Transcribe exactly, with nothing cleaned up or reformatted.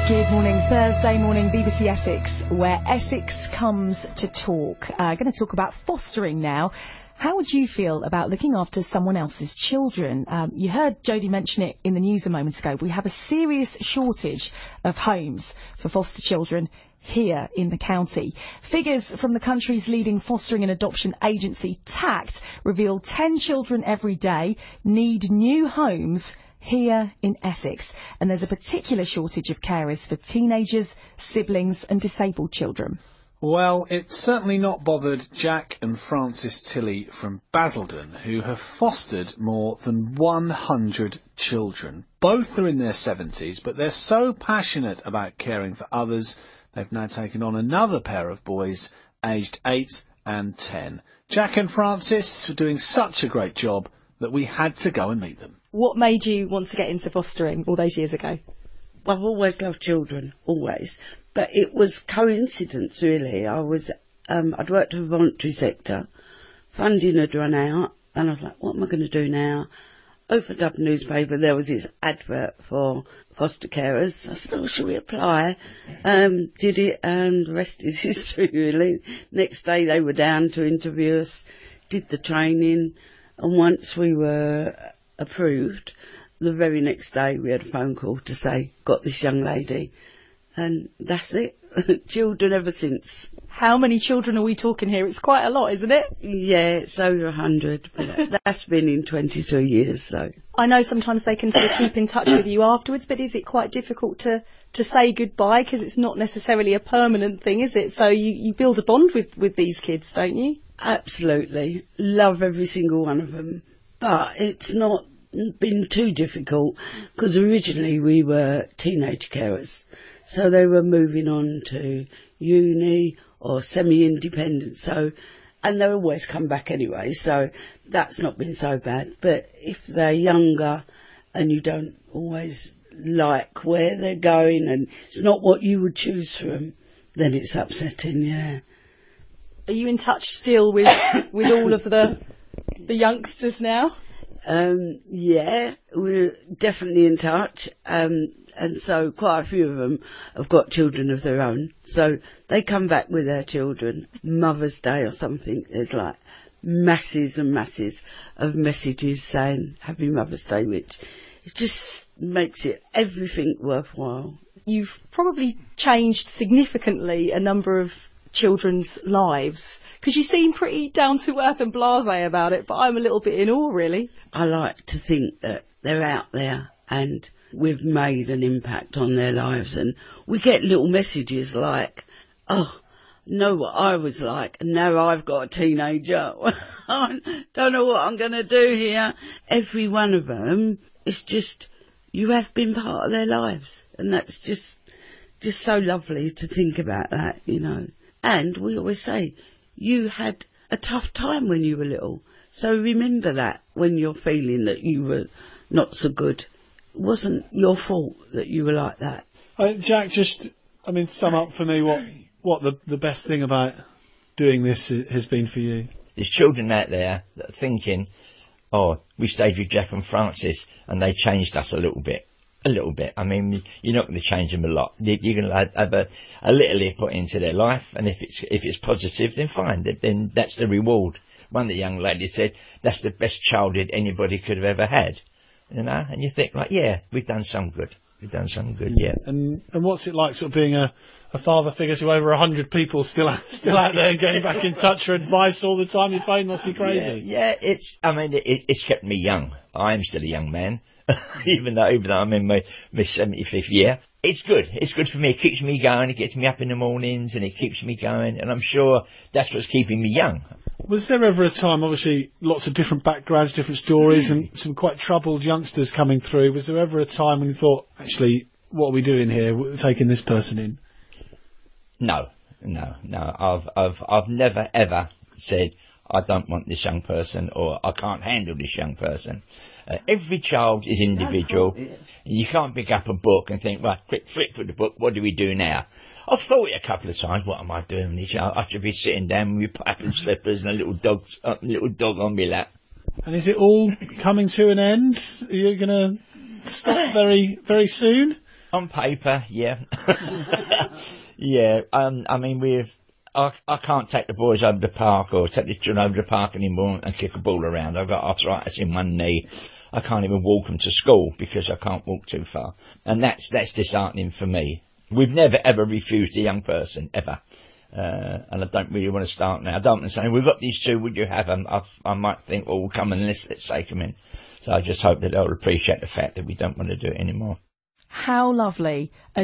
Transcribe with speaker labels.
Speaker 1: Good morning, Thursday morning, B B C Essex, where Essex comes to talk. Uh, going to talk about fostering now. How would you feel about looking after someone else's children? Um, you heard Jodie mention it in the news a moment ago. We have a serious shortage of homes for foster children here in the county. Figures from the country's leading fostering and adoption agency, TACT, reveal ten children every day need new homes here in Essex. And there's a particular shortage of carers for teenagers, siblings and disabled children.
Speaker 2: Well, it's certainly not bothered Jack and Frances Tilley from Basildon, who have fostered more than one hundred children. Both are in their seventies, but they're so passionate about caring for others, they've now taken on another pair of boys, aged eight and ten. Jack and Frances are doing such a great job that we had to go and meet them.
Speaker 1: What made you want to get into fostering all those years ago?
Speaker 3: Well, I've always loved children, always. But it was coincidence, really. I was, um, I'd worked in the voluntary sector, funding had run out, and I was like, what am I going to do now? Opened up a newspaper, there was this advert for foster carers. I said, oh, shall we apply? Um, did it, and the rest is history, really. Next day they were down to interview us, did the training, and once we were approved, the very next day we had a phone call to say, got this young lady. And that's it. Children ever since.
Speaker 1: How many children are we talking here? It's quite a lot, isn't it?
Speaker 3: Yeah, it's over a hundred. But that's been in twenty-three years, so.
Speaker 1: I know sometimes they can sort of keep in touch with you afterwards, but is it quite difficult to, to say goodbye? Because it's not necessarily a permanent thing, is it? So you, you build a bond with, with these kids, don't you?
Speaker 3: Absolutely. Love every single one of them. But it's not been too difficult, because originally we were teenage carers. So they were moving on to uni or semi-independent. So, and they always come back anyway. So that's not been so bad. But if they're younger and you don't always like where they're going and it's not what you would choose for them, then it's upsetting, yeah.
Speaker 1: Are you in touch still with, with all of the, the youngsters now?
Speaker 3: Um, yeah, we're definitely in touch. Um, and so quite a few of them have got children of their own. So they come back with their children. Mother's Day or something, there's like masses and masses of messages saying Happy Mother's Day, which it just makes it everything worthwhile.
Speaker 1: You've probably changed significantly a number of children's lives, because you seem pretty down to earth and blasé about it, but I'm a little bit in awe, really.
Speaker 3: I like to think that they're out there and we've made an impact on their lives, and we get little messages like, oh, know what I was like, and now I've got a teenager. I don't know what I'm going to do here. Every one of them is just, you have been part of their lives, and that's just just so lovely to think about that, you know. And we always say, you had a tough time when you were little. So remember that when you're feeling that you were not so good. It wasn't your fault that you were like that.
Speaker 2: Uh, Jack, just, I mean, sum up for me what, what the, the best thing about doing this has been for you.
Speaker 4: There's children out there that are thinking, oh, we stayed with Jack and Frances and they changed us a little bit. A little bit. I mean, you're not going to change them a lot. You're going to have a, a little input into their life, and if it's if it's positive, then fine. Then that's the reward. One of the young ladies said, that's the best childhood anybody could have ever had. You know, and you think, like, yeah, we've done some good. We've done some good, yeah.
Speaker 2: And and what's it like, sort of being a, a father figure to over a hundred people still still out there and getting back in touch for advice all the time? Your phone must be crazy.
Speaker 4: Yeah, yeah it's. I mean, it, it's kept me young. I am still a young man. even though even though I'm in my, my seventy-fifth year. It's good. It's good for me. It keeps me going. It gets me up in the mornings and it keeps me going. And I'm sure that's what's keeping me young.
Speaker 2: Was there ever a time, obviously lots of different backgrounds, different stories and some quite troubled youngsters coming through. Was there ever a time when you thought, actually, what are we doing here, taking this person in?
Speaker 4: No, no, no. I've, I've, I've never ever said, I don't want this young person or I can't handle this young person. Uh, every child is individual. You can't pick up a book and think, right, quick flip for the book, what do we do now? I've thought it a couple of times, what am I doing with this? I should be sitting down with my pipe and slippers and a little dog, a little dog on my lap.
Speaker 2: And is it all coming to an end? Are you going to stop very, very soon?
Speaker 4: On paper, yeah. yeah, um, I mean, we've, I, I can't take the boys over the park or take the children over the park anymore and kick a ball around. I've got arthritis in one knee. I can't even walk them to school because I can't walk too far. And that's, that's disheartening for me. We've never ever refused a young person, ever. Uh, and I don't really want to start now. I don't want to say, we've got these two, would you have them? I, I might think, well, we'll come and let's, let's take them in. So I just hope that they'll appreciate the fact that we don't want to do it anymore.
Speaker 1: How lovely. A